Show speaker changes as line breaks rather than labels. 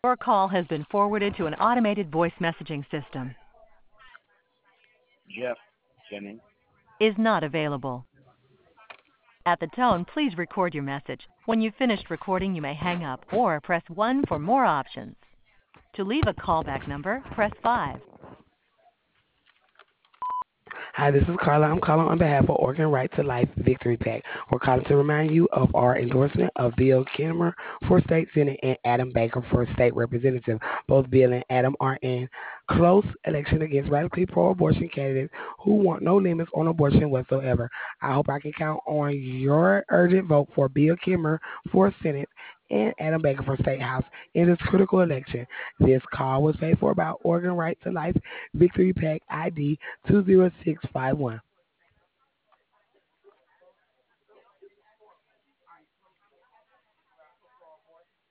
Your call has been forwarded to an automated voice messaging system.
Jeff Jennings.
Is not available. At the tone, please record your message. When you've finished recording, you may hang up or press 1 for more options. To leave a callback number, press 5.
Hi, this is Carla. I'm calling on behalf of Organ Right to Life Victory Pack. We're calling to remind you of our endorsement of Bill Kimmer for State Senate and Adam Baker for State Representative. Both Bill and Adam are in close election against radically pro-abortion candidates who want no limits on abortion whatsoever. I hope I can count on your urgent vote for Bill Kimmer for Senate and Adam Baker for State House in this critical election. This call was paid for by Organ Right to Life Victory Pack ID 20651.